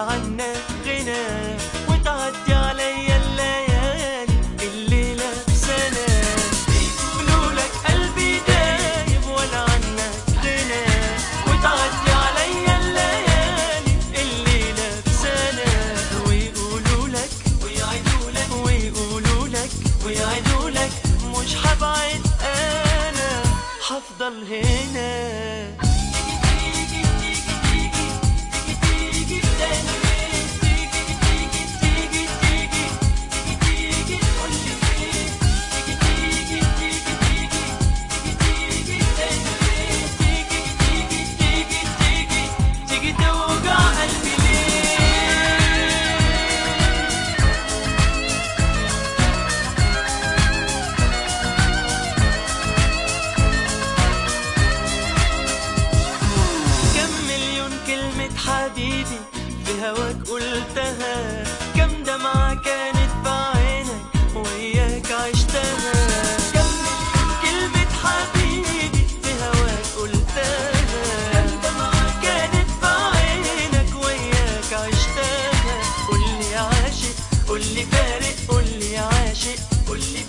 عنك غنى، وتعدي عليا الليالي الليلة بسنة. بيقولوا لك قلبي دايب ولا عنك غنى، وتعدي عليا الليالي الليلة بسنة. ويقولوا لك ويعيدوا لك ويقولوا لك ويعيدوا لك مش حبعد أنا حفضل هنا. حبيبي في هواك قلتها، كم دمعة كانت بعينك وياك عشتها. كم كلمة حبيبي في هواك قلتها، كم دمعة كانت بعينك وياك عشتها. قولي عاشق قولي فارق قولي عاشق قولي